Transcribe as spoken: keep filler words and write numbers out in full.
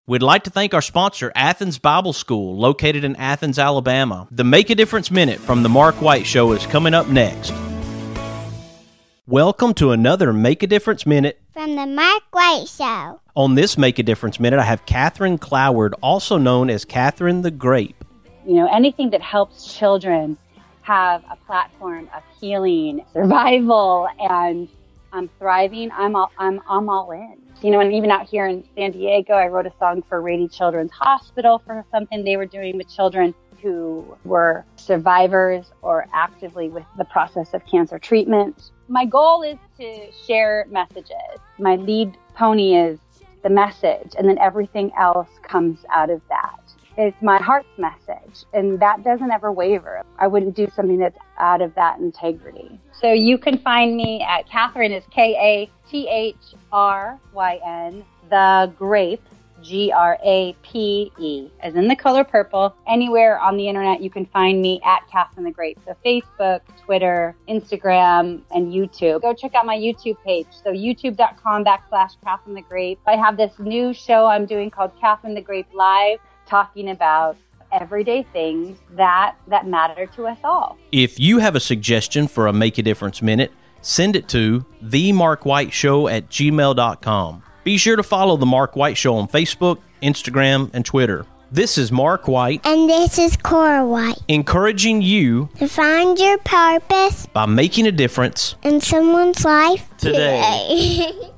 We'd like to thank our sponsor, Athens Bible School, located in Athens, Alabama. The Make a Difference Minute from The Mark White Show is coming up next. Welcome to another Make a Difference Minute from The Mark White Show. On this Make a Difference Minute, I have Catherine Cloward, also known as Catherine the Grape. You know, anything that helps children have a platform of healing, survival, and um, thriving, I'm all, I'm, I'm all in. You know, and even out here in San Diego, I wrote a song for Rady Children's Hospital for something they were doing with children who were survivors or actively with the process of cancer treatment. My goal is to share messages. My lead pony is the message, and then everything else comes out of that. It's my heart's message, and that doesn't ever waver. I wouldn't do something that's out of that integrity. So you can find me at Catherine, is K A T H R Y N, the Grape, G R A P E, as in the color purple. Anywhere on the internet, you can find me at Catherine the Grape. So Facebook, Twitter, Instagram, and YouTube. Go check out my YouTube page. So youtube.com backslash Catherine the Grape. I have this new show I'm doing called Catherine the Grape Live, talking about everyday things that, that matter to us all. If you have a suggestion for a Make a Difference Minute, send it to the mark white show at gmail dot com. Be sure to follow The Mark White Show on Facebook, Instagram, and Twitter. This is Mark White. And this is Cora White. Encouraging you to find your purpose by making a difference in someone's life today. today.